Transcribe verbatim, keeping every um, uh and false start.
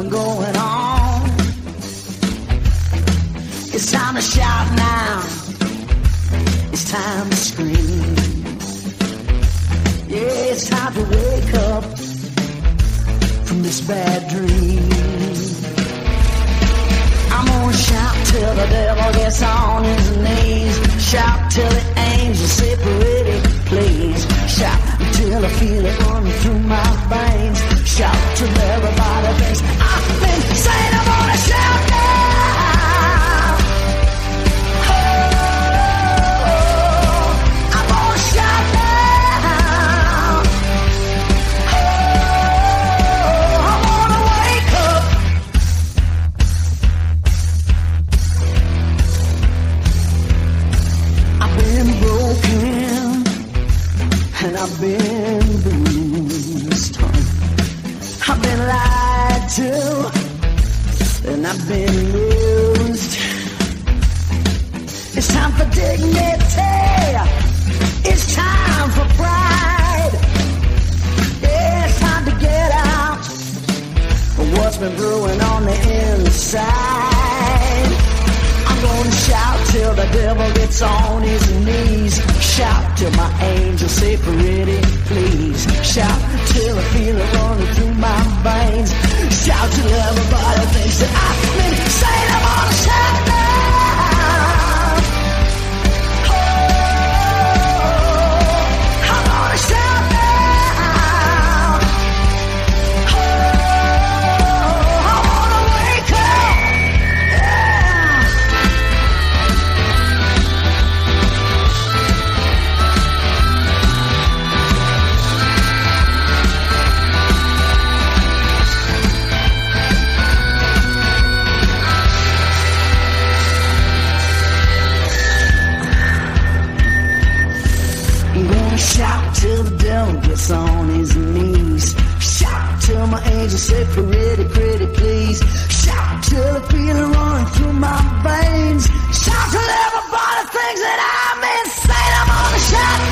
been going on. It's time to shout now. It's time to scream. Yeah, it's time to wake up from this bad dream. I'm gonna shout till the devil gets on his knees. Shout till the angels say pretty please. Shout until I feel it running through my veins. Shout till everybody thinks I've been saying I'm gonna shout now. Oh, I'm gonna shout now. Oh, I'm gonna wake up. I've been broken and I've been bruised. I've been lied to and I've been used. It's time for dignity. It's time for pride. Yeah, it's time to get out for what's been brewing on the inside. I'm gonna shout till the devil gets on his knees. Shout till my angels say pretty please. Shout till I feel it running through my veins. Shout till everybody thinks that I've been saying I'm gonna shout now. Oh, I'm gonna shout now. Oh, I wanna wake up. Yeah. Shout till the devil gets on his knees. Shout till my angels say pretty, pretty please. Shout till the feeling running through my veins. Shout till everybody thinks that I'm insane. I'm gonna shout